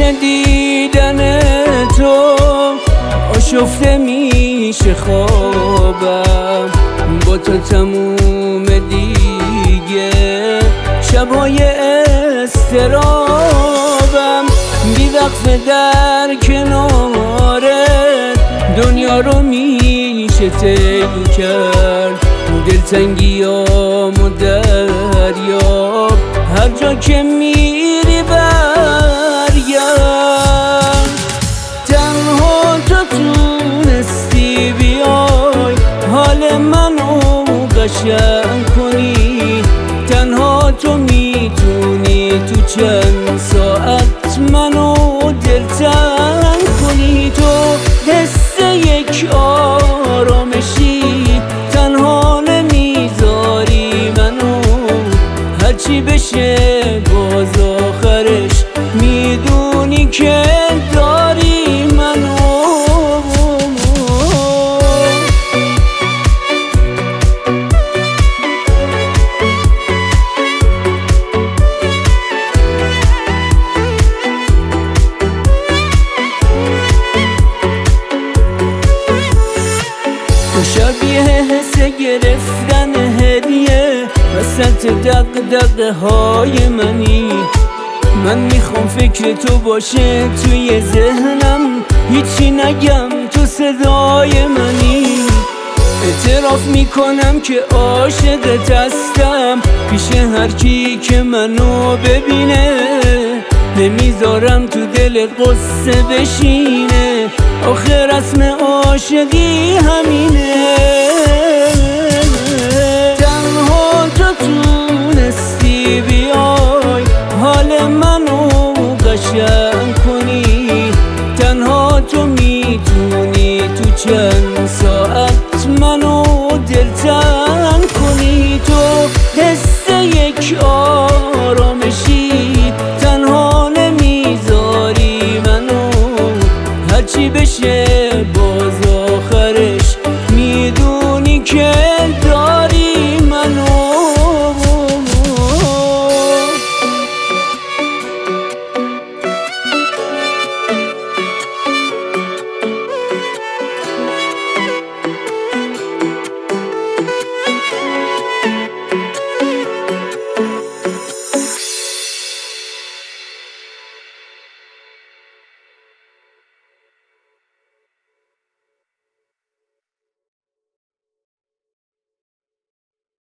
دیدن تو آشفته میشه خوابم، با تو تموم دیگه شبای استرابم. بی‌وقفه در کناره دنیا رو میشه طی کرد، دلتنگیامو دریاب، هر جا که میری برگرد. تنها تو تونستی بیای حال منو قشنگ کنی، تنها تو میتونی تو چند ساعت منو دلتنگ کنی. تو حس یک آرامشی تنها نمیذاری منو، هرچی بشه باز آخرش میدونی که داری منو. تو شبیه حس گرفتن هدیه وسط دغدغه های منی، من میخوام فکر تو باشه توی ذهنم، هیچی نگم تو صدای منی. اعتراف میکنم که عاشقت هستم، پیش هر کی که منو ببینه نمیذارم تو دلت قصه بشینه، آخه رسم عاشقی همینه. تنها تو تونستی بیای حال منو قشنگ کنی، تنها تو میتونی تو چند سال